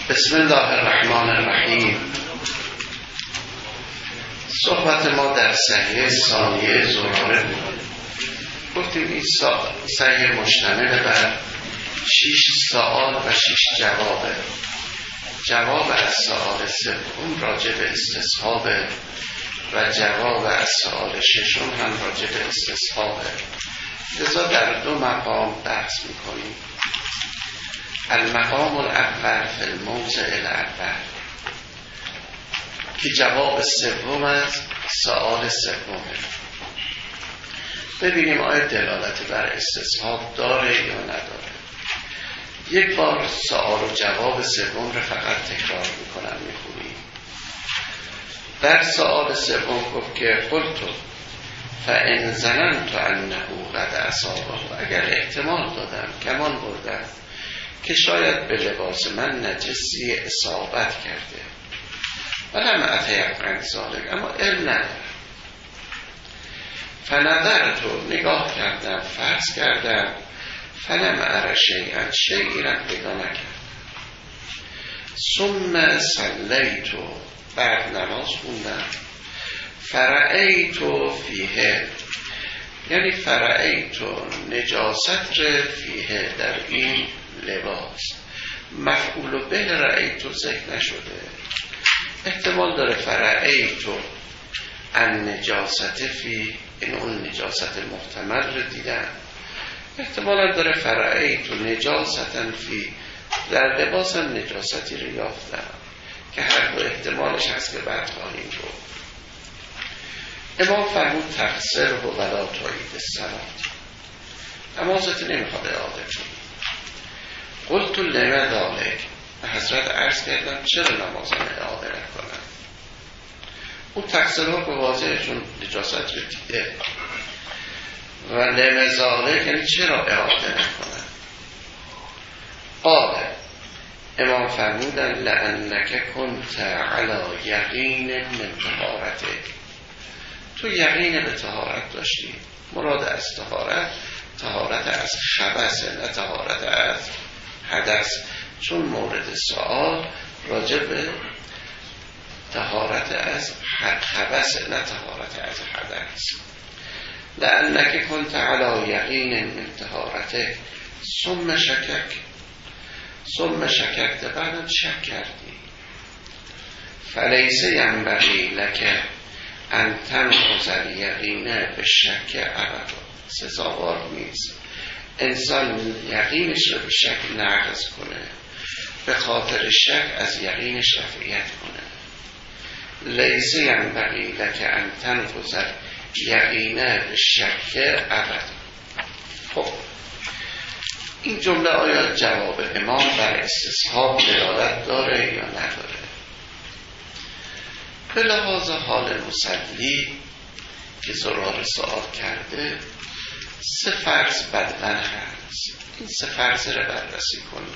بسم الله الرحمن الرحیم. صحبت ما در صحیح ثانیه زراره بود. گفتیم این صحیح مشتمل بر 6 سوال و 6 جوابه. جواب از سوال سوم راجع به استصحابه و جواب از سوال ششم هم راجع به استصحابه. لذا در 2 مقام بحث میکنیم. المقام الاول فی الموضع الاول که جواب سوم از سوال سومه. ببینیم آیا دلالت بر استصحاب داره یا نداره. یک بار سوال و جواب سوم رو فقط تکرار میکنم میخونیم. در سوال سوم گفت که قلتو فان ظننت انه قد اصابه، اگر احتمال دادم گمان بردم که شاید به لباس من نجسی اصابت کرده ولم اتیقن ذلک، اما علم ندارم. فنظرتو، نگاه کردم، فرض کردم، فلم ار شیئا، شیئی را پیدا نکردم. ثم صلیتو، بعد نماز خوندم. فرأیتو فیه، یعنی فرأیتو نجاست ر فیه، در این لباس. مفعول به رأیتو ذکر نشده. احتمال داره فرأیتو ان نجاست فی، این اون نجاست محتمل رو دیدم. احتمال داره فرأیتو نجاستا فی، در لباس هم نجاستی رو یافتم، که هر دو احتمالش هست که بعد خواهیم گفت. امام فرمود تقصر و ولا تعید الصلاة، نمازت نمیخواد اعاده کنی. قلت لما ذلک، به حضرت عرض کردم چرا نمازم اعاده نکنم. اون تقصیر ها به واضحشون نجاست رو دیده. و لما ذلک یعنی چرا اعاده نکنم. قال، امام فرمودن لأنک کنت علی یقین من طهارتک، تو یقین به طهارت داشتی. مراد از طهارت از خبث، نه طهارت از حدث، چون مورد سؤال راجع به طهارت از خبث، نه طهارت از حدث. لأنک کنت علی یقین من طهارتک ثم شککت، بعدم شک کردی. فلیس ینبغی لک ان تنقض الیقین به شک ابدا، سزاوار نیست انسان یقینش رو به شک نقض کنه، به خاطر شک از یقینش رفعیت کنه. لیس ینبغی لک ان تنقض الیقین به شک ابدا. خب این جمله آیا جواب امام بر استصحاب دلالت داره یا نداره؟ به لحاظ حال مصلی که زرار سوال کرده 3 فرض بدون هست. این 3 فرض رو بررسی کنیم.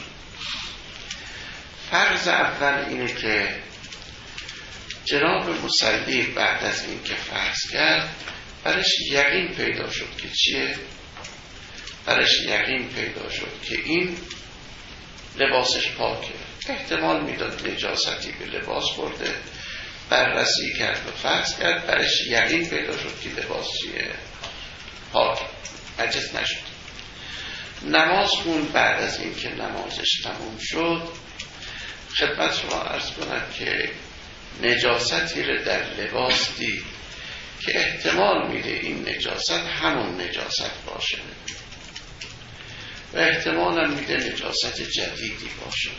فرض اول اینه که جناب مصلی بعد از این که فرض کرد برش یقین پیدا شد که چیه؟ برش یقین پیدا شد که این لباسش پاکه. احتمال میداد نجاستی به لباس خورده، بررسی کرد و فرض کرد، برش یقین پیدا شد که لباس چیه؟ پاک، نجس نشد. نماز خون. بعد از این که نمازش تموم شد خدمت شما عرض کنم که نجاستی رو در لباس دید که احتمال میده این نجاست همون نجاست باشه و احتمال هم میده نجاست جدیدی باشه.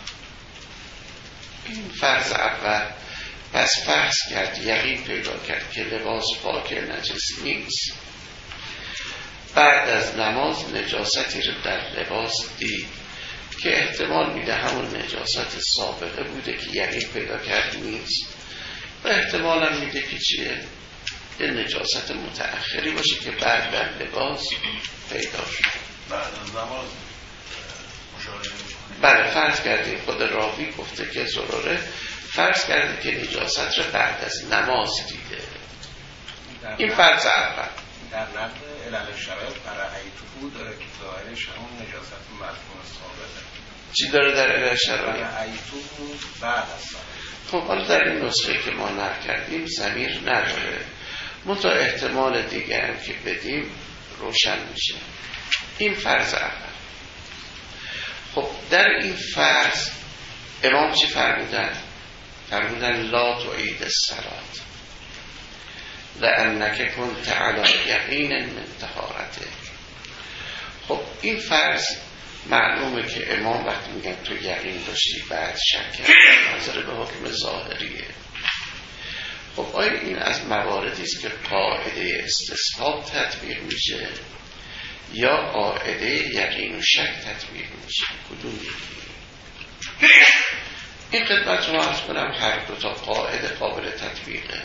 این فرض اول. پس فرض کرد، یقین پیدا کرد که لباس پاک، نجس نیست. بعد از نماز نجاستی رو در لباس دید که احتمال میده همون نجاست سابقه بوده که یقین پیدا کرد نیست و احتمال هم میده که چیه؟ یه نجاست متأخری باشه که بعد در لباس پیدا شد. بعد از نماز مشاهده بله، فرض کردیم خود راوی گفته که زراره فرض کرده که نجاست رو بعد از نماز دیده. این فرض اول. در نقل علل شرایط فرعیتو داره که ظاهرش همون نجاست مفهوم ثابته. چی داره در الاشترائی؟ ایتو بود بعد از صلاة. خب حالا در این نسخه که ما نقل کردیم ضمیر نداره، منتها احتمال دیگه هم که بدیم روشن میشه. این فرض اول. خب در این فرض امام چی فرمودن؟ فرمودن لا تعید الصلاة لأنک کنت علی یقین من طهارته. خب این فرض معلومه که امام وقتی میگن تو یقین داشتی بعد شک کردی نظر به حکم ظاهریه. خب آیا این از مواردی است که قاعده استصحاب تطبیق میشه یا قاعده یقین و شک تطبیق میشه؟ کدوم یکی؟ این خدمت رو عرض کنم هر دو تا قاعده قابل تطبیقه.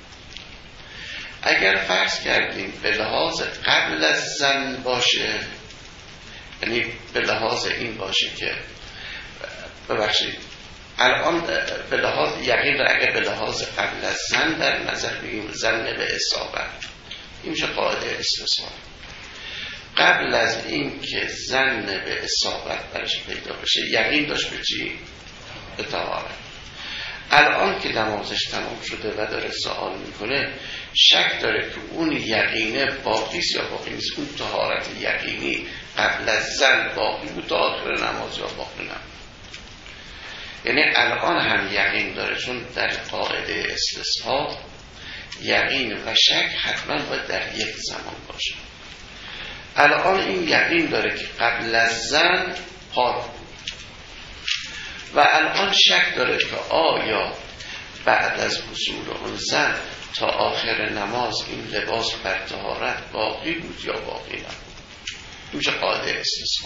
اگر فرض کردیم به لحاظ قبل از زن باشه، یعنی به لحاظ این باشه که ببخشید الان به لحاظ یقین را اگر به لحاظ قبل از زن در نظر بگیریم، زن به اصابت، این میشه قاعده استصحاب. قبل از این که زن به اصابت برش پیدا بشه یقین داشت به چی؟ به طهارت. الان که نمازش تمام شده و داره سوال میکنه شک داره که اون یقینه باقیست یا باقی نیست. اون طهارت یقینی قبل از زن باقی بود تا آخر نماز یا باقی نماز. یعنی الان هم یقین داره، چون در قاعده استصحاب یقین و شک حتما باید در یک زمان باشه. الان این یقین داره که قبل از زن پاک بود و الان شک داره که آیا بعد از حصول اون زن تا آخر نماز این لباس بر طهارت باقی بود یا باقی نبود. این میشه قاعده استصحاب.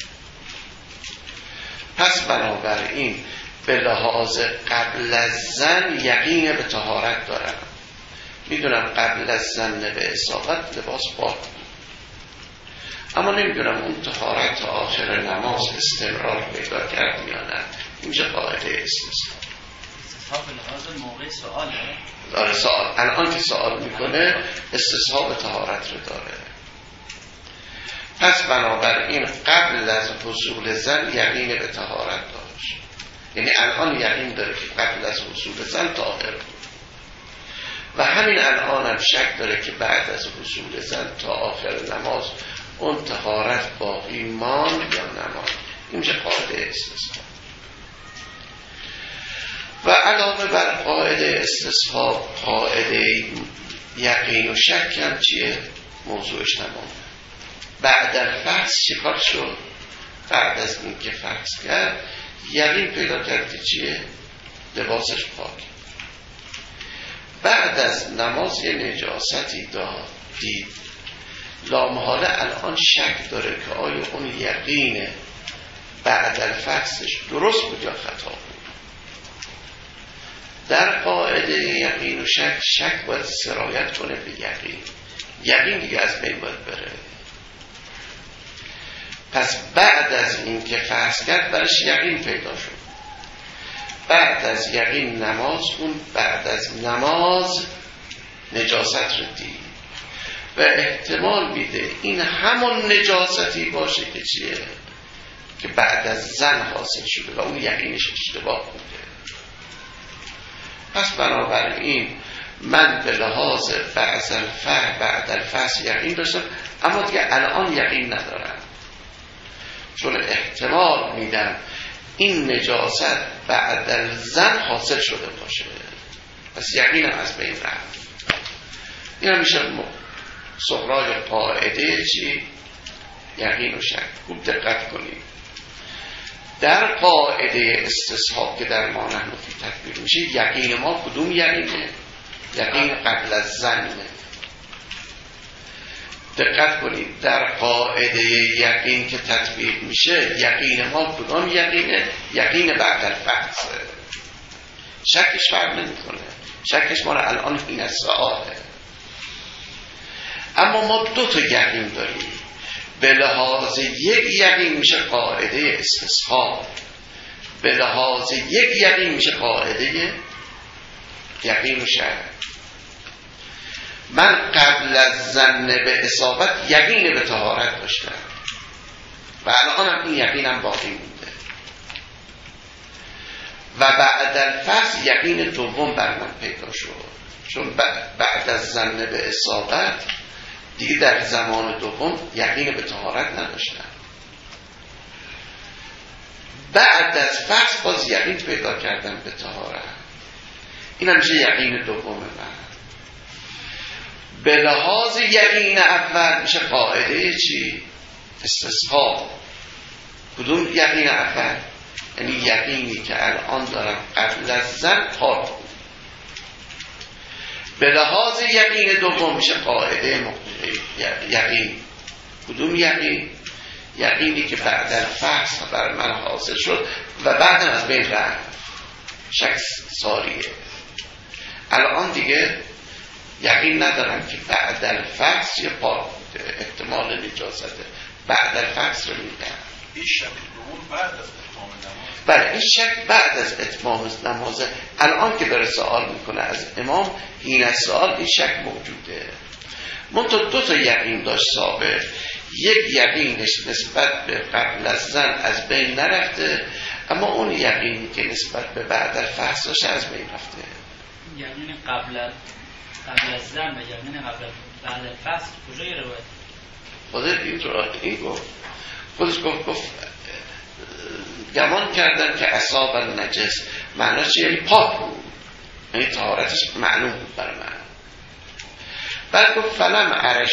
پس بنابراین به لحاظ قبل از زن یقین به طهارت دارم، میدونم قبل از زن به اصابت لباس پاک بود، اما نمیدونم اون طهارت تا آخر نماز استمرار پیدا کرد یا نه. این میشه قاعده استصحاب. استصحاب به لحاظ موقع سواله؟ داره سوال. الان که سوال میکنه استصحاب طهارت رو داره. پس بنابراین قبل از حصول زن یقین به طهارت داشت، یعنی الان یقین داره که قبل از حصول زن طاهر بود و همین الان هم شک داره که بعد از حصول زن تا آخر نماز اون طهارت باقی ماند یا نماند. این میشه قاعده استصحاب. و علاوه بر قاعده استصحاب قاعده یقین و شک هم چیه؟ موضوعش تمامه. بعد از فرض چیکار شد؟ بعد از این که فرض کرد یقین پیدا کرد که چیه؟ لباسش پاک. بعد از نماز یه نجاستی دید، لامحاله الان شک داره که آیا اون یقین بعد از فرضش درست بود یا خطا بود. در قاعده یقین و شک باید سرایت کنه به یقین دیگه از بین باید بره. پس بعد از این که فرض کرد برش یقین پیدا شد، بعد از یقین نماز، اون بعد از نماز نجاست رو دید و احتمال میده این همون نجاستی باشه که چیه؟ که بعد از زن حاصل شده و اون یقینش اشتباه بوده. پس بنابراین من به لحاظ بعد الفحص یقین داشتم، اما دیگه الان یقین ندارم، چون احتمال میدم این نجاست بعد از زن حاصل شده باشه، پس یقینم از بین رفت. این هم میشه سغرای قاعده چی؟ یقین و شک. خوب دقت کنید. در قاعده استصحاب که در ما نحن فی تطبیق میشه، یقین ما کدوم یقینه؟ یقین قبل از زنه. دقت کنید، در قاعده یقین که تطبیق میشه یقین ما کدوم یقینه؟ یقین بعد الفحص. شکش فرق نمیکنه، شکش ما را الان این از سؤاله. اما ما دو تا یقین داریم. به لحاظ یک یقین میشه قاعده استصحاب، به لحاظ یک یقین میشه قاعده یقین و شک. من قبل از ظن به اصابت یقین به طهارت داشتم و الان هم این یقینم باقی مونده. و بعد الفحص یقین دوم بر من پیدا شد، چون بعد از ظن به اصابت دیگه در زمان دوم یقین به طهارت نداشتم. بعد از فحص باز یقین پیدا کردم به طهارت. این هم میشه یقین دوم من. به لحاظ یقین اول میشه قاعده چی؟ استصحاب. کدوم یقین اول؟ یعنی یقینی که الان دارم قبل از ظن پاک بود. به لحاظ یقین دوم میشه قاعده یقین. کدوم یقین؟ یقینی که بعد الفحص بر من حاصل شد و بعدم از بین رفت، شک ساریه. الان دیگه یقین ندارم که بعد الفحص یه پاک بوده، احتمال نجاسته. بعد الفحص رو میگم. این شک دوم بعد از اتمام نماز. بله، این شک بعد از اتمام نمازه. الان که داره سوال میکنه از امام، این از سوال این شک موجوده. منتها دو تا یقین داشت ثابت. یک یقینش نسبت به قبل از ظن از بین نرفته، اما اون یقینی که نسبت به بعد الفحص داشت از بین رفته. یقین قبل از ظن و یقین بعد الفحص کجای روایت؟ خودت این گفت. خودش گفت گمان کردن که اصاب نجس. معناش چیه؟ یعنی پاک بود، یعنی طهارتش معلوم بود برای من. بعد گفت فلم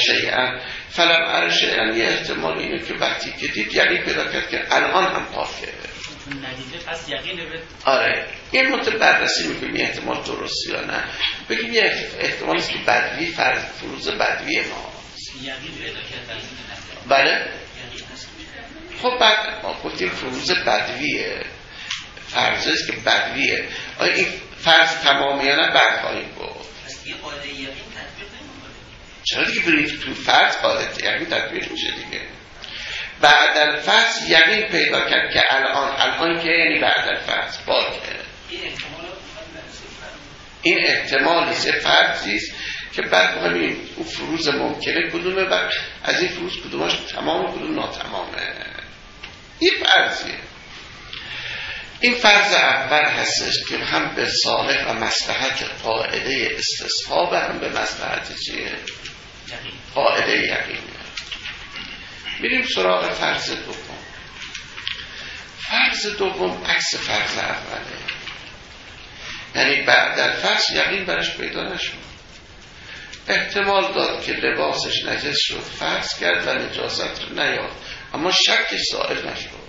عرشه یه احتمال اینه که وقتی که دید یقین پیدا کرد که الان هم پاکه. ندیده پس یقین به آره، این مطلب بررسی میکنیم یه احتمال درستی یا نه. بگیم یه احتمال است که بدوی فروز بدوی ما یقین پیدا کرد. بله. خب بعد ما گفتیم فروز بدویه، فرض است که بدویه. آیا این فرض تمامی یا نه؟ بعد خواهیم گفت. یه قاعده یقین تطبیق نمی‌کنه. چرا دیگه بریم تو فرض قاعده یقین تطبیق میشه دیگه. بعد الفحص یقین پیدا کرد که الان که یعنی بعد الفحص پاکه. این احتمال سه فرضی است که بعد همین اون فروز ممکنه کدومه و از این فروز کدومش تمام کدوم ناتمامه. این فرضیه. این فرض اول هستش که هم به صالح و مصلحت قاعده استصحاب، هم به مصلحت چیه؟ قاعده یقینه. میریم سراغ فرض دوم. فرض دوم عکس فرض اوله، یعنی بعد الفحص یقین برش پیدا نشد. احتمال داد که لباسش نجس شد، فرض کرد و نجاست رو نیافت، اما شکش زائل نشد.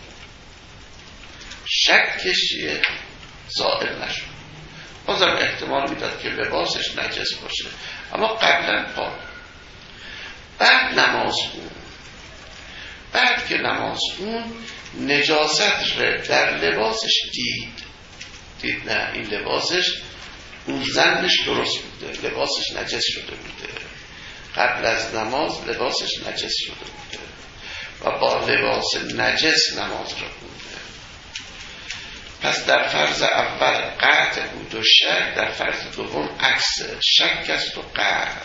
شکش زائل نشد. بازم احتمال میداد که لباسش نجس باشه، اما قبلا پاک. بعد نماز بود. بعد که نماز خون نجاست رو در لباسش دید نه این لباسش اون زنش درست بوده، لباسش نجس شده بوده. قبل از نماز لباسش نجس شده بوده و با لباس نجس نماز رو خونده. پس در فرض اول قطع بود و شک، در فرض دوم عکس شک است و قطع.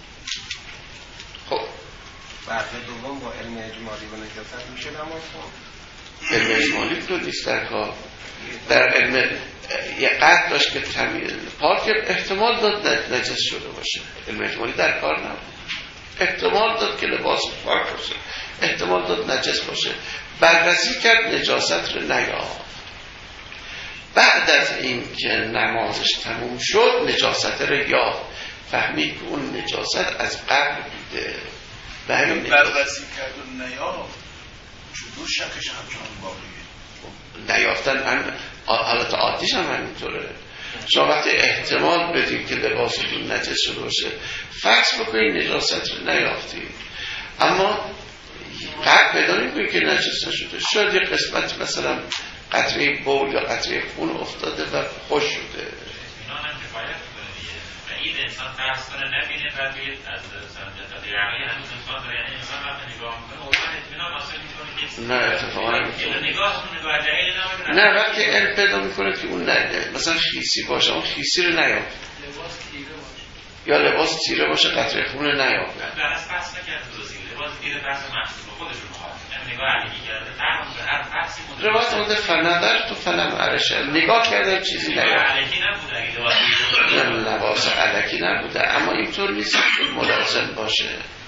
خب فرض دوم با علم اجمالی و نجاست میشه نماز خون؟ علم اجمالی تو نیست در کار. در علم یه قطع داشت که پاک احتمال داد نجس شده باشه. علم اجمالی در کار نبود. احتمال داد که لباس پاک باشه، احتمال داد نجس باشه. بررسی کرد نجاست رو نیافت. بعد از این که نمازش تموم شد نجاست رو یافت، فهمید که اون نجاست از قبل بوده. بررسی کرد و نیافت، چطور شکش همچنان باقیه؟ نیافتن حالت عادیش هم همینطوره. شما وقتی احتمال بدید که لباستون نجس شده باشه، فرض بکنید نجاست رو نیافتید، اما قطع پیدا نمی‌کنید که نجس نشده. شاید یه قسمت مثلا قطره بول یا قطره خون افتاده و خوش شده. اینا هم کفایت کنه و این انسان فرض کنه نبینه بعد بگید از سنجت یعنی هنوز انسان داره، یعنی انسان وقتی نگاه میکنه اولا اطمینان حاصل میکنه که نه اتفاقا نمی‌کنه. نگاه جدید نمی‌کنه. نه وقتی علم پیدا میکنه که اون مثلا خیسی باشه، اون خیسی رو نیافت، یا لباس تیره باشه قطره خون رو نیافت. درست بحث نکرد دوزی لباس تیره بحث محصول خودش رو مخواهد، یعنی نگاه علیکی کرده تمام به هر فصلی روایت آمده فنظر تو فلم عرشه، نگاه کردم چیزی نیافت. علیکی نبوده اگه لباس علیکی نبوده، اما اینطور نیست که ملازم باشه.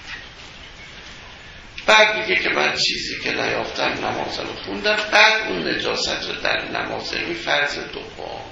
بعد میگه که من چیزی که نیافتم نمازم رو خوندم، بعد اون نجاست رو در نماز، این فرض دوم.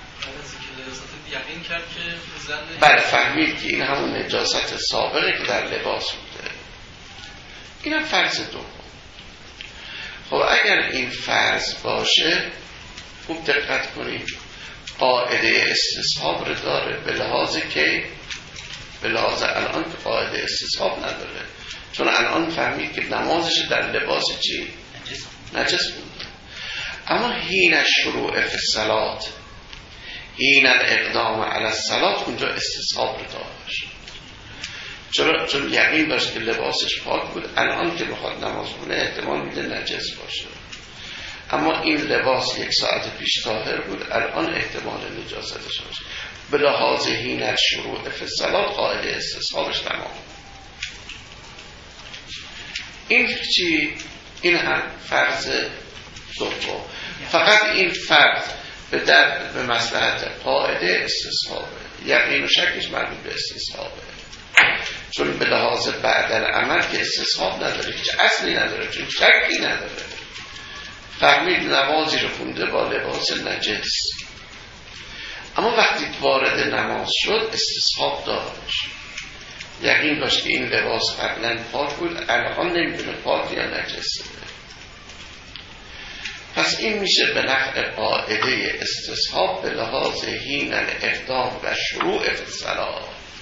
یقین کرد که زن بله فهمید که این همون نجاست سابقه که در لباس بوده. این هم فرض دوم. خب اگر این فرض باشه خوب دقت کنید، قاعده استصحاب رو داره، به لحاظ که به لحاظ الان که قاعده استصحاب نداره، چون الان فهمید که نمازش در لباس چی؟ نجس بود. اما حین شروع فی الصلاة، حین الاقدام علی الصلاة، اونجا استصحاب رو داشت. چون یقین داشت که لباسش پاک بود، الان که بخواد نماز خونه احتمال میده نجس باشه. اما این لباس 1 ساعت پیش طاهر بود، الان احتمال نجاستش باشه. به لحاظ حین شروع فی الصلاة قاعده استصحابش تمام. این چی؟ این هم فرض دوم. فقط این فرض به مصلحت قاعده استصحابه، یقین و شکش مربوط به استصحابه. چون به لحاظ بعد العمل که استصحاب نداره، هیچ اصلی نداره، چون شکی نداره. فهمید نمازی رو خونده با لباس نجس، اما وقتی وارد نماز شد استصحاب داشت، یقین داشت که این لباس قبلا پاک بود، الان نمیدونه پاک یا نجسه. پس این میشه به نفع قاعده استصحاب به لحاظ حین الاقدام و شروع فی الصلاة.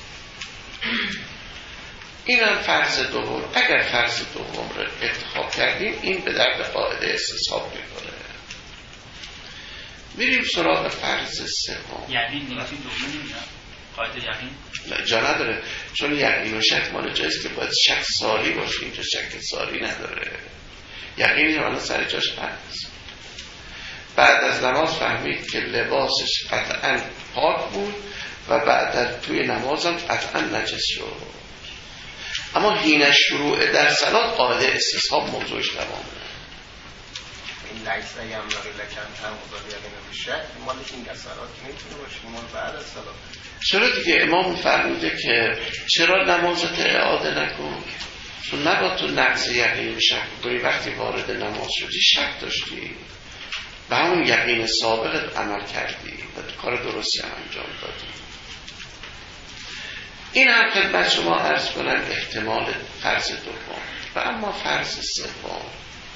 این هم فرض دوم. اگر فرض دوم رو انتخاب کردیم این به درد قاعده استصحاب میکنه. میریم سراغ فرض سوم. یقین نیتی دومی نمیاد قاعده یقین جا نداره، چون یقین و شک مال جایست که باید شک ساری باشه، اینجا شک ساری نداره. یقینی مال سر جاش هست. بعد از نماز فهمید که لباسش قطعا پاک بود و بعد از توی نمازم قطعا نجس شد. اما حین شروع در صلات قاعده استصحاب موضوعش تمامه. این لکس اگه هم داره لکن هم مضاد یقین میشه، مال این صلات نمیتونه باشه، مال بعد از صلات. چرا دیگه امام فرموده که چرا نمازت اعاده نکن؟ چون نباید تو نقض یقین شک کنی. وقتی وارد نماز شدی شک داشتی، به همون یقین سابق عمل کردی و کار درستی هم انجام دادی. این هم خدمت شما عرض کنم احتمال فرض دوم. و اما فرض سوم،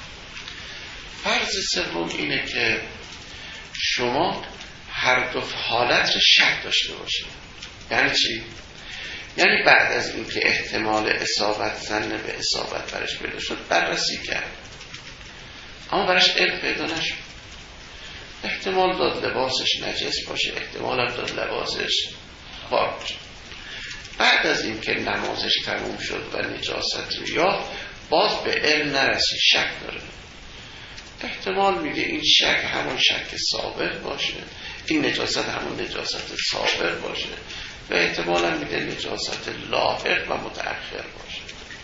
فرض سوم اینه که شما هر دو حالت رو شک داشته باشید. یعنی چی؟ یعنی بعد از اینکه احتمال اصابت زن به اصابت برش پیدا شد بررسی کرد، اما برش علم پیدا نشد. احتمال داد لباسش نجس باشه، احتمال داد لباسش پاک باشه. بعد از اینکه نمازش تموم شد و نجاست رو یافت، باز به علم نرسید، شک داره. احتمال میده این شک همون شک سابق باشه، این نجاست همون نجاست سابق باشه، و احتمال هم میده نجاست لاحق و متأخر باشه.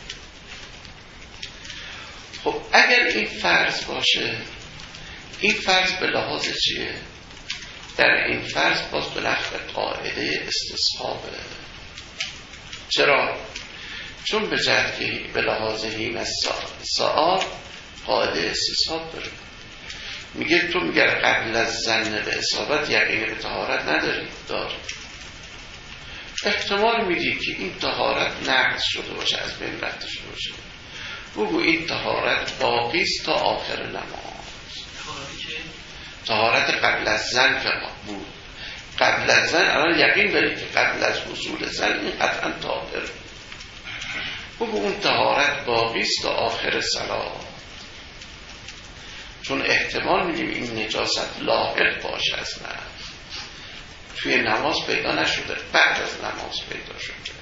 خب اگر این فرض باشه، این فرض به لحاظ چیه؟ در این فرض باز به نفع قاعده استصحابه. چرا؟ چون به جهت که به لحاظ حین الساعة قاعده استصحاب داره. میگه تو میگه قبل از ظن به اصابت یقین به طهارت نداری، داری. احتمال میدی که این طهارت نقض شده باشه، از بین رفته شده باشه. بگو این طهارت باقی است تا آخر نماز. طهارت قبل از ظن که بود. قبل از ظن الان یقین داری که قبل از حصول ظن این قطعا طاهر. بگو اون طهارت باقی است تا آخر صلاة. چون احتمال میدیم این نجاست لاحق باشه، اصلا توی نماز پیدا نشده، بعد از نماز پیدا شده.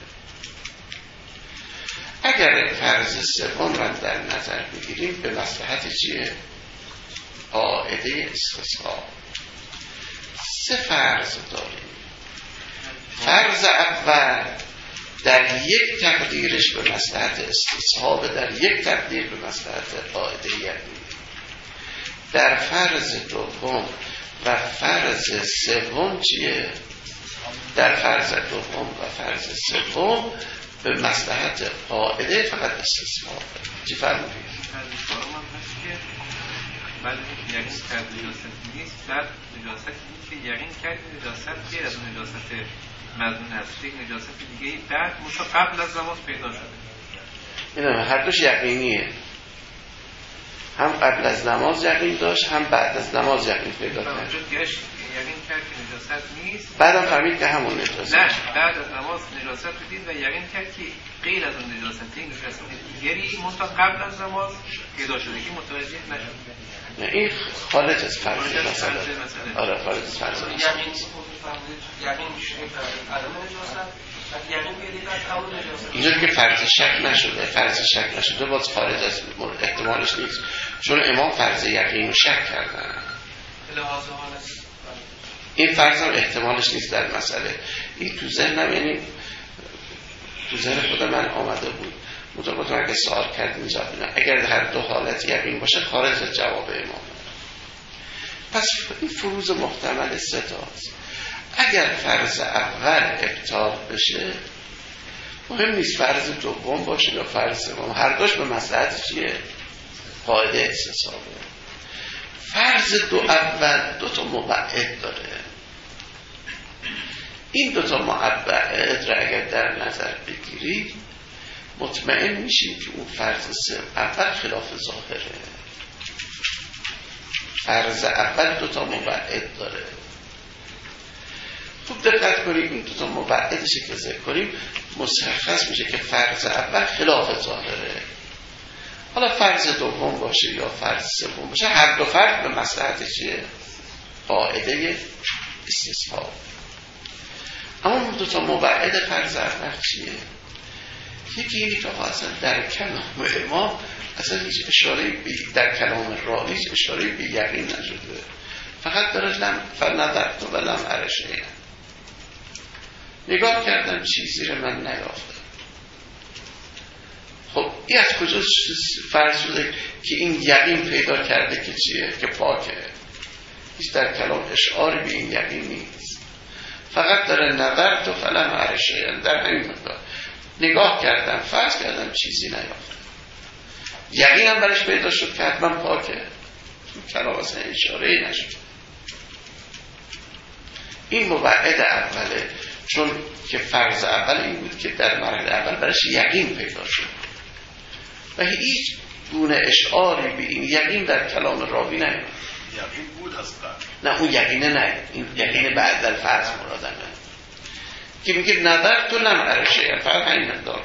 اگر فرض سوم را در نظر بگیریم به مصلحت چیه؟ قاعده استصحاب. 3 فرض داریم. فرض اول در یک تقدیرش به مصلحت استصحاب، در یک تقدیر به مصلحت قاعده یقینی. در فرض دوم و فرض سوم چیه؟ در فرض دوم و فرض سوم به مصلحت قاعده فقط استصحاب. چی فرمودید؟ بعد یعنی نجاست نیست، بعد نجاست نیست که یقین کرد نجاست غیر از نجاست مضمون هست، یک نجاست دیگه بعد قبل از نماز پیدا شده. این هر دوش یقینیه، هم قبل از نماز یقین داشت هم بعد از نماز یقین پیدا کرد. یقین کرد که نجاست نیست، بعدم فهمید که همون نجاست. نه، بعد از نماز نجاست دید و یقین کرد که غیر از اون نجاست دیگری منتها قبل از نماز پیدا شده که متوجه نشد. نه این خارج از فرض مسئله. آره خارج از فرض مسئله. یقین میشه عدم نجاست، یقین پیدا کرد اول نجاست. اینجوری که فرض شک نشده باز خارج از احتمالش نیست، چون امام فرض یقین و شک کردن. این فرض هم احتمالش نیست در مسئله. این تو ذهنم، یعنی تو ذهن خود من آمده بود، مطابقا اگه سوال کردیم جواب نه. اگر هر دو حالت یقین باشه خارج از جواب امام. پس این فروض محتمل سه تاست. اگر فرض اول ابطال بشه مهم نیست فرض دوم باشه یا فرض سوم، هر دوش به مصلحت چیه؟ قاعده استصحابه. فرض دو اول دو تا مبعد داره. این دو تا مبعد را اگر در نظر بگیرید مطمئن میشیم که اون فرض اول خلاف ظاهره. فرض اول دو تا مبعد داره. خوب دقت کنیم این دو تا مبعدش که ذکر کنیم مشخص میشه که فرض اول خلاف ظاهره. حالا فرض دوم باشه یا فرض سوم باشه، هر دو فرض به مصلحت چیه؟ قاعده استصحاب. اما دو تا مبعد فرض اول چیه؟ یکی اینی که اصلا در کلام امام اصلا هیچ اشاره در کلام راوی هیچ اشاره به یقین نشده، فقط داره فنظرت و لم ار شیئا، نگاه کردم چیزی رو من نیافتم. خب این از کجا فرض شده که این یقین پیدا کرده که چیه؟ که پاکه. هیچ در کلام اشعاری به این یقین نیست، فقط داره نظرت و فلم ار شیئا، در همین مقدار نگاه کردم فرض کردم چیزی نیافتم. یقین هم برش پیدا شد که حتما پاکه، کلام اصلا اشاره نشد. این مبعد اوله، چون که فرض اول این بود که در مرحله اول برش یقین پیدا شد و هیچ گونه اشعاری به این یقین در کلام راوی نیست. یقین بود از قبل. نه اون یقینه نه، این یقین بعد در فرض مرادمه که میگه نظر تو لم ار شیئا، فقط همین مقدار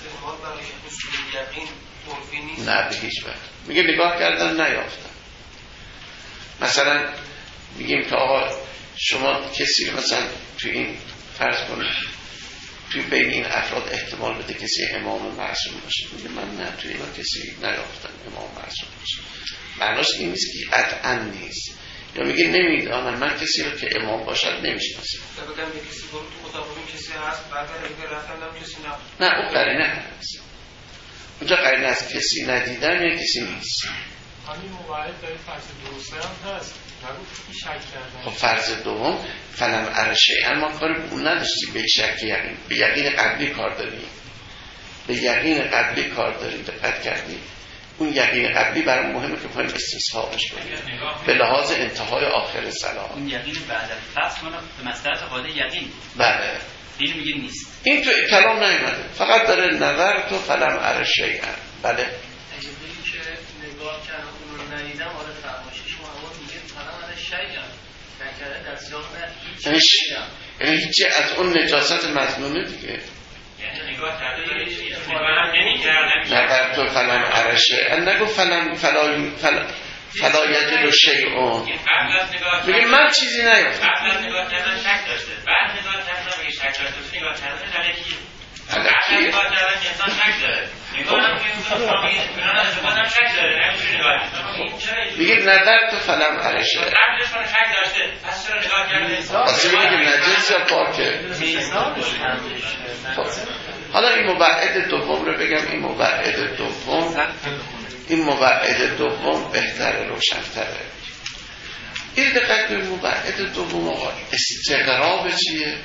نه به هیچ وجه. میگه نگاه کردم نیافتم. مثلا میگیم که آقا شما کسی مثلا تو این فرض کنید توی بین این افراد احتمال بده کسی امام معصوم باشه، میگه من نه توی اینا کسی نیافتم امام معصوم باشه. معناش این نیست که قطعا نیست، یا میگه نمیدانم من کسی رو که امام باشد نمیشناسم. بگم به کسی برو تو اتاق کسی هست، بعد اگه رفتم کسی نه. نه اون قرینه هست. اونجا قرینه هست کسی ندیدن یا کسی نیست. همین موارد داره فرض درسته هم هست. نگفت شک کردن. خب فرض دوم فلم ار شیئا، ما کاری به اون نداشتیم به شک یقین، به یقین قبلی کار داریم. به یقین قبلی کار داریم. دقت کردیم اون یقین قبلی برای مهمه که پایین استصحابش کنیم به لحاظ انتهای آخر سلام. اون یقین بعد از فصل ما به مصلحت قاعده یقین. بله. این میگه نیست. این تو کلام نیومده، فقط داره نظر تو فلم ار شیئا. بله. اگه بگی که نگاه کردم اون رو ندیدم، آره فرمایشی شما اما میگه فلم ار شیئا نکرده در سیاق یعنی هیچی از اون نجاست مظنونه دیگه. یعنی نگاه کرده نمی‌کرد نظر تو فلم ار شیئا، نگو فلم فلا یجد شیئا. میگه من چیزی نیافتم. قبل از نگاه کردن شک داشته، بعد نگاه کردن میگه شک داشته، نگاه کردن الکی. الکی. نگاه کردن انسان شک داره. نگاه هم که انسان هم شک داره، نمیشه نگاه. میگه نظر تو فلم ار شیئا. قبلش من شک داشته، پس چرا نگاه کرده؟ واسه میگه نجس بسیار پاکه. حالا این مبعد دوم رو بگم. این مبعد دوم بهتره، روشن‌تره. این دقیق به مبعد دوم آقا استقراب چیه؟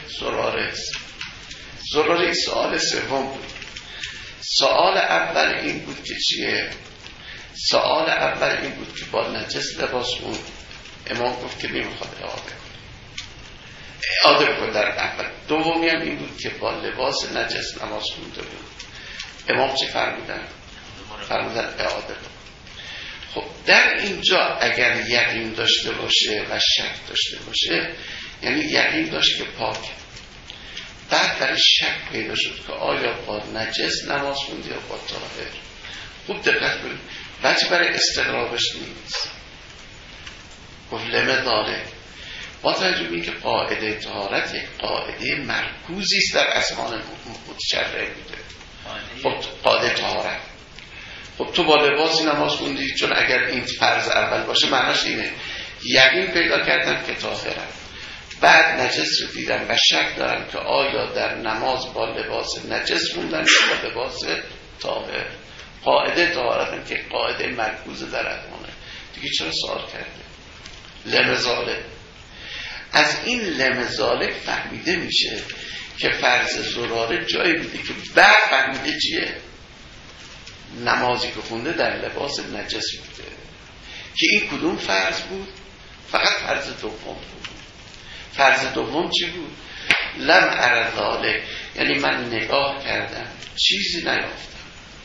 زراره سوال سوم بود. سوال اول این بود که چیه؟ سوال اول این بود که با نجس لباس اون امام گفت که نمیخواد اعاده بکن در اول. دومی هم این بود که با لباس نجس نماز خونده بود. امام چی فرمودن؟ فرمودن اعاده بکن. خب در اینجا اگر یقین داشته باشه و شک داشته باشه، یعنی یقین داشت که پاک، بعد برای شک پیدا شد که آیا با نجس نماز خونده یا با طاهر. خوب دقت کنید، بچه برای استقرابش نیست. گفت لمه داره با توجه به اینکه قاعده طهارت یک قاعده مرکوزی است در اذهان متشرع بوده. خب قاعده طهارت، خب تو با لباسی نماز خوندی، چون اگر این فرض اول باشه معناش اینه یقین پیدا کردن که طاهرم، بعد نجس رو دیدن و شک دارن که آیا در نماز با لباس نجس خوندن یا با لباس طاهر. قاعده طهارت که قاعده مرکوز در اذهانه دیگه، چرا سوال کرده؟ لمزاله. از این لمزاله فهمیده میشه که فرض زراره جایی بوده که بعد فهمیده چیه؟ نمازی که خونده در لباس نجس بوده. که این کدوم فرض بود؟ فقط فرض دوم بود. فرض دوم چی بود؟ لم ارذاله، یعنی من نگاه کردم چیزی نیافتم،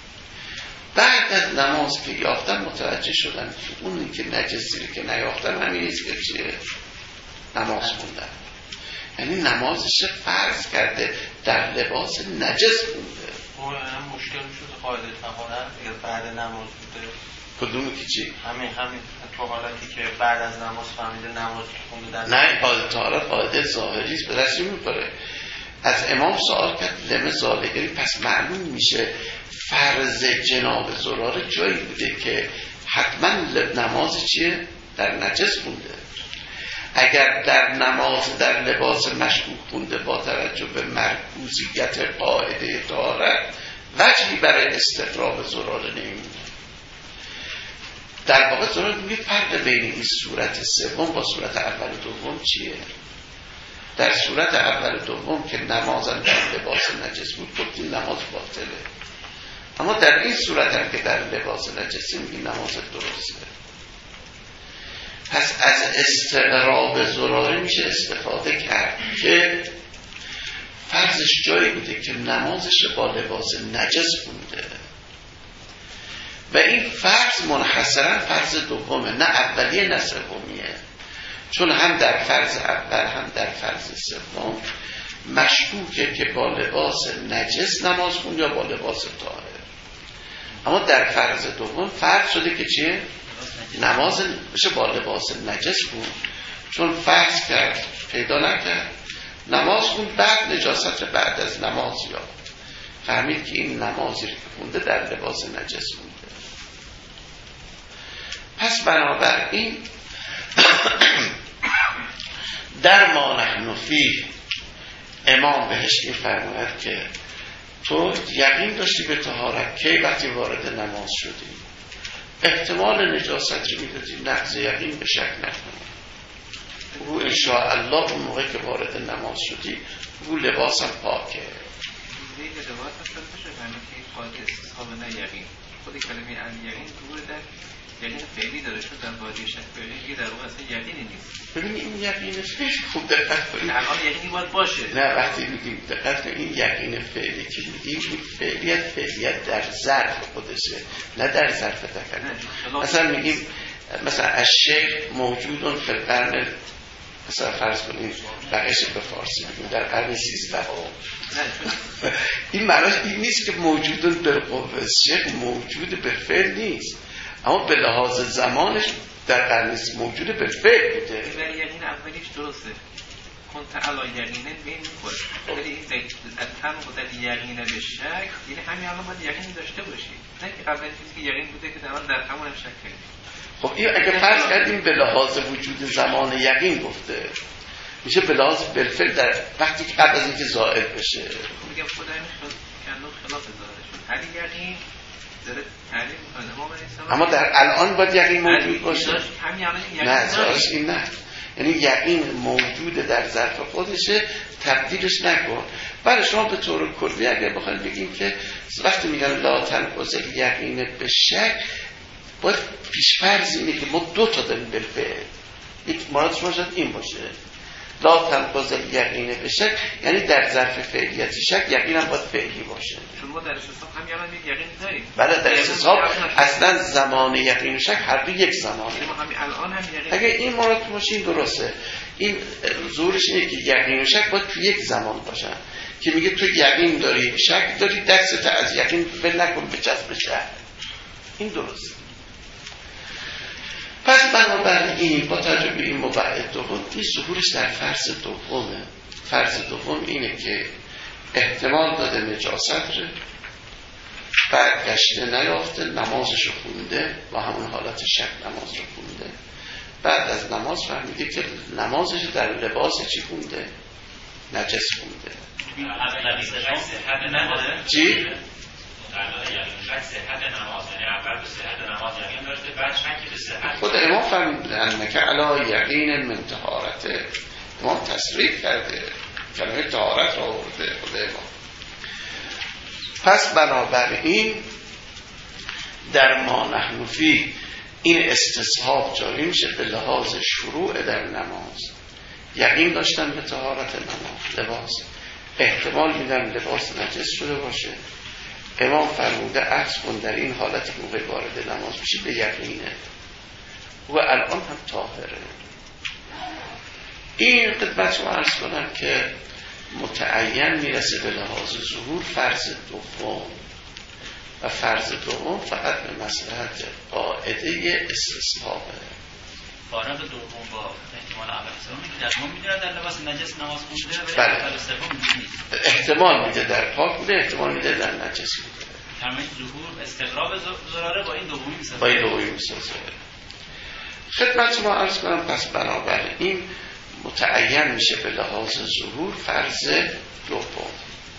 بعد از نماز که یافتم متوجه شدم که اونی که نجسی که نیافتم همین نیست که چیه؟ نماز خوندم. یعنی نمازش فرض کرده در لباس نجس خونده. هم مشکل شد قاعده طهارت یا بعد نماز بوده؟ کدومی که چی؟ همین تو حالتی که بعد از نماز فهمیده نماز خونده در نه، قاعده طهارت قاعده ظاهری است، به دست می‌خوره. از امام سوال کرد لم زالگری، پس معلوم میشه فرض جناب زراره جایی بوده که حتما نماز چیه؟ در نجس خونده. اگر در نماز در لباس مشکوک خونده با توجه به مرکوزیت قاعده طهارت وجهی برای استقراب زراره نمیده. در واقع زراره میگه فرق بین این صورت سوم با صورت اول و دوم چیه؟ در صورت اول و دوم که نمازن در لباس نجس بود گفتیم نماز باطله، اما در این صورت هم که در لباس نجسی میگه نماز درسته. پس از استقراب زراره میشه استفاده کرد که فرضش جایی بوده که نمازش با لباس نجس خونده و این فرض منحصرا فرض دومه، نه اولیه نه سومیه، چون هم در فرض اول هم در فرض سوم مشکوکه که با لباس نجس نماز خون یا با لباس طاهر. اما در فرض دوم فرض شده که چیه؟ نماز بشه با لباس نجس خون، چون فرض کرد پیدا نکرد نماز خون، بعد نجاست بعد از نماز یافت، فهمید که این نمازی که خونده در لباس نجس خونده. پس بنابراین در ما نحن فیه امام بهش این فرماید که تو یقین داشتی به طهارت کی وقتی وارد نماز شدی، احتمال نجاست رو میدادی، نقض یقین به شک نکنی. او انشاءالله اون موقع که وارد نماز شدی او لباسم پاکه. دیگه لباس هم شد بشه همین که قاعده استصحاب نه یقین، خودی کلمه ان یقین دور در یقین فعلی داره، شد در قاعده شک فعلی دیگه در اون اصلا یقینی نیست. ببین این یقین فعلی خوب دقت کنید، الان یقینی باید باشه. نه وقتی میگیم دقت کنید این یقین فعلی که میگیم این فعلیت در ظرف خودشه نه در ظرف تکلم. مثلا میگیم مثلا الشیخ موجودون فی القرن، مثلا فرض کنید بقیش به فارسی میگیم در قرن 13. این معناش این نیست که موجودون بالقوه، شیخ موجود به فعل نیست، اما به لحاظ زمانش در قرن موجود به فعل بوده. ولی یقین اولیش درسته، کنت علا یقینه بین میخوره، ولی این تن بودن یقینه به شک، یعنی همین الان باید یقینی داشته باشی، نه که قبل چیزی که یقین بوده که در همون شک کنید. خب این اگه فرض کردیم به لحاظ وجود زمان یقین گفته، میشه به لحاظ بالفعل در وقتی که قبل از اینکه زائل بشه. میگم خدای خلاف ظاهره شد. علی یقین داره تعلیم میکنه امام علیه السلام، اما در الان باید یقین موجود باشه. نه ظاهرش این نه، یعنی یقین موجود در ظرف خودشه، تبدیلش نکن. برای شما به طور کلی اگر بخواید بگیم که وقتی میگن لا تنقض یقین به شک، باید پیشفرض اینه که ما دو تا داریم بالفعل. یک مراد شما شاید این باشه لا تنقض یقین به شک، یعنی در ظرف فعلیت شک یقین هم باید فعلی باشه. چون ما در استصحاب هم یقین داریم. بله در استصحاب اصلا زمان یقین و شک هر دو یک زمانه. ما همین الان هم یقین. اگه این مراد باشه این درسته. این ظهورش اینه که یقین و شک باید تو یک زمان باشن، که میگه تو یقین داری شک داری، دستت از یقین فل نکن به جذب شک. این درسته. پس بنابراین با توجه به این مبعد دوم، این ظهورش در فرض دومه. فرض دوم اینه که احتمال داده نجاست ره، بعد گشته نیافته، نمازشو خونده، با همون حالت شک نماز رو خونده، بعد از نماز فهمیده که نمازش در لباس چی خونده؟ نجس خونده. چی؟ خود امام فهمیدن که علی یقین من طهارته، امام تصریح کرده کلمه طهارت را آورده خود امام. پس بنابراین در ما نحن فی این استصحاب جاری میشه به لحاظ شروع در نماز. یقین داشتن به طهارت نماز لباس، احتمال میدن لباس نجس شده باشه. امام فرموده عکس کن در این حالت موقع وارد نماز میشه به یقینه و الان هم طاهره. این خدمت رو عرض کنم که متعین میرسه به لحاظ ظهور فرض دوم، و فرض دوم فقط به مصلحت قاعده استصحابه. فارغ دوم با احتمال اول سومی که در ما میدونه در لباس نجس نماز خونده، ولی بله. اول سوم نیست. احتمال میده در پاک بوده، احتمال میده در نجس بوده. همین ظهور استقراب زراره با این دومی میسازه. با این دومی میسازه. خدمت ما عرض کنم پس بنابراین متعین میشه به لحاظ ظهور فرض دوم.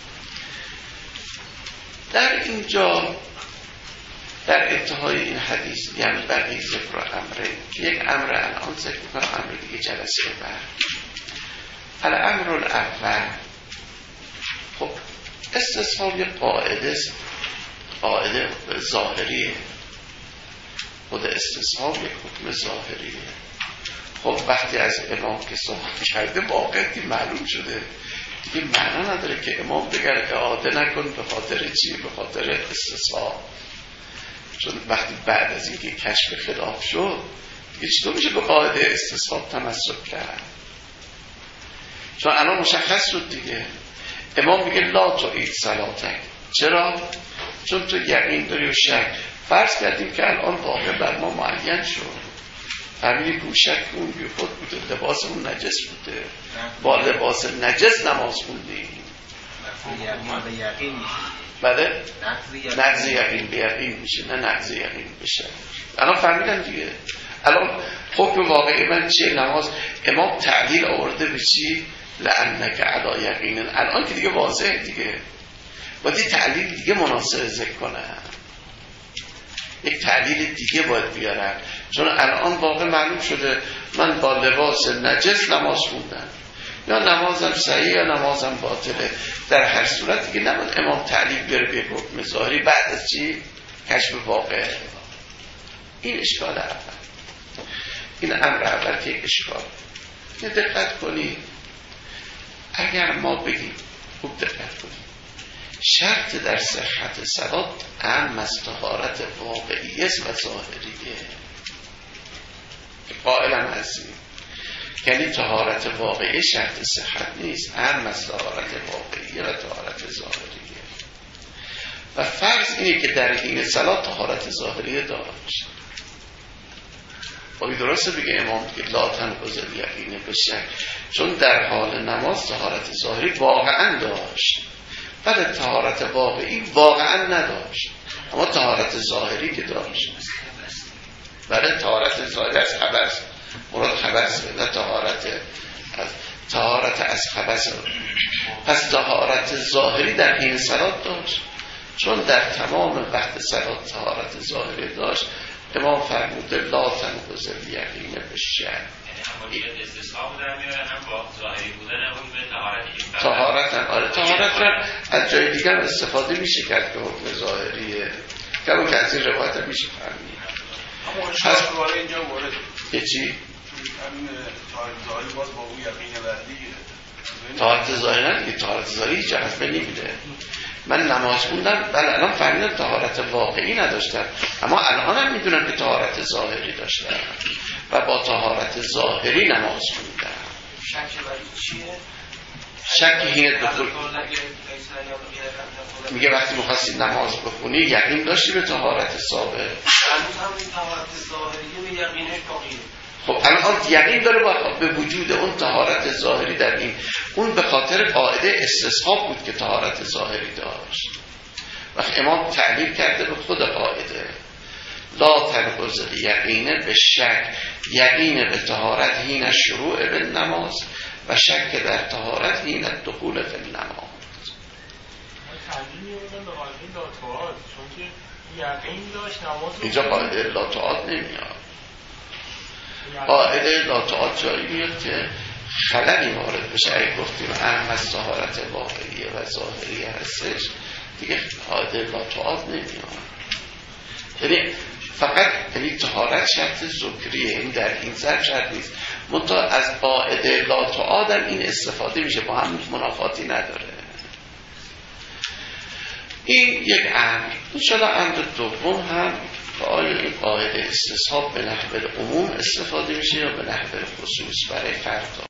در اینجا در انتهای این حدیث یعنی بقیه ذکر امره، یک امر الان ذکر میکنم، امر دیگه جلسه بعد. الامر الاول، خب استصحاب یک قاعده ظاهریه، خود استصحاب یک حکم ظاهریه. خب وقتی از امام که سوال کرده واقعی معلوم شده دیگه معنا نداره که امام بگر اعاده نکن به خاطر چی؟ به خاطر استصحاب. چون وقتی بعد از اینکه کشف خلاف شد دیگه چطور میشه به قاعده استصحاب تمسک کرد؟ چون الان مشخص شد دیگه. امام میگه لا تعید صلاتک. چرا؟ چون تو یقین داری و شک. فرض کردیم که الان واقع بر ما معین شد، فهمیدی که شک اون بی خود بوده، لباس اون نجس بوده، با لباس نجس نماز خوندیم. به یقین میشه. بله؟ نقض یقین به یقین میشه، نه نقض یقین بشه. الان فهمیدن دیگه. الان حکم واقعی من چیه؟ نماز. امام تعلیل آورده به چی؟ لعنک علی یقین. الان که دیگه واضحه دیگه، باید تعلیل دیگه مناسب ذکر کنه، یک تعلیل دیگه باید بیارن. چون الان واقع معلوم شده من با لباس نجس نماز خوندم، یا نمازم صحیح یا نمازم باطله. در هر صورت دیگه نباید امام تعلیل بیاره به حکم ظاهری بعد از چی؟ کشف واقع. این اشکال اول، این امر اول که اشکال. یه دقت کنید، اگر ما بگیم خوب دقت کنید، شرط در صحت صلات اهم از طهارت واقعی است و ظاهریه. قائلم هستیم یعنی طهارت واقعی شرط صحت نیست، اهم از طهارت واقعی و طهارت ظاهریه. و فرض اینه که در این صلات طهارت ظاهریه داشت. و درسته بگه امام که لا تنقض یقین به شک، چون در حال نماز طهارت ظاهری واقعا داشت، بعد طهارت واقعی واقعا نداشت، اما طهارت ظاهری که داشت. برای طهارت ظاهری از خبر مراد خبر نه طهارت از طهارت از خبث. پس طهارت ظاهری در حین صلات داشت، چون در تمام وقت صلات طهارت ظاهری داشت. امام فرموده لا تنقض الیقین بالشک. یعنی هم باید استصحاب در میاره، هم با ظاهری بودن اون به طهارت. طهارتن، آره طهارت از جای دیگر استفاده میشه کرد که حکم ظاهریه، که از این روایت هم میشه فهمید. پس اینجا مورد یه چی؟ همین طهارت ظاهری باز با اون یقین بعدی طهارت ظاهری نه دیگه، طهارت ظاهری جهت نمیده. من نماز خوندم، بله الان فهمیدم طهارت واقعی نداشتم، اما الان هم میدونم که طهارت ظاهری داشتم و با طهارت ظاهری نماز خوندم. شک برای چیه؟ شک هینت بخور میگه وقتی میخواستی نماز بخونی یقین داشتی به طهارت ثابت. هنوز هم این طهارت ظاهری به یقینش باقیه. خب الان یقین داره به وجود اون طهارت ظاهری در این، اون به خاطر قاعده استصحاب بود که طهارت ظاهری داشت. وقتی امام تعبیر کرده به خود قاعده لا تنقض یقینه به شک، یقین به طهارت حین شروع به نماز و شک در طهارت حین دخول به نماز. تعبیر می‌بودن به قاعده لا تعاد، چون که یقین داشت نماز اینجا قاعده لا تعاد نمیاد. قاعده لا تعاد جایی میاد که خللی وارد بشه. اگه گفتیم اهم از طهارت واقعیه و ظاهریه هستش دیگه قاعده لا تعاد نمیاد. یعنی فقط یعنی طهارت شرط ذکریه، این در این سر شرط نیست، منتها از قاعده لا تعاد این استفاده میشه، با هم منافاتی نداره. این یک امر. انشاءالله امر دوم هم که آیا این قاعده استصحاب به نحو عموم استفاده میشه یا به نحو خصوص برای فرد.